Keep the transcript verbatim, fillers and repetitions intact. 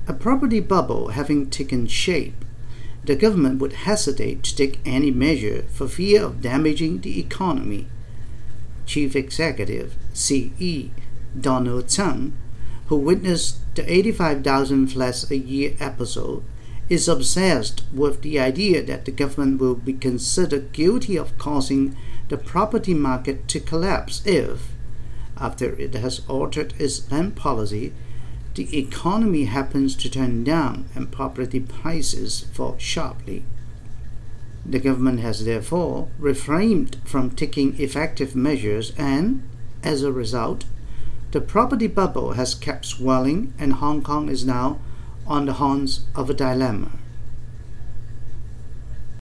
A property bubble having taken shape, the government would hesitate to take any measure for fear of damaging the economy. Chief Executive C E Donald Tsang, who witnessed the eighty-five thousand flats a year episode, is obsessed with the idea that the government will be considered guilty of causing the property market to collapse if, after it has altered its land policy, the economy happens to turn down and property prices fall sharply. The government has therefore refrained from taking effective measures and, as a result, the property bubble has kept swelling and Hong Kong is now on the horns of a dilemma.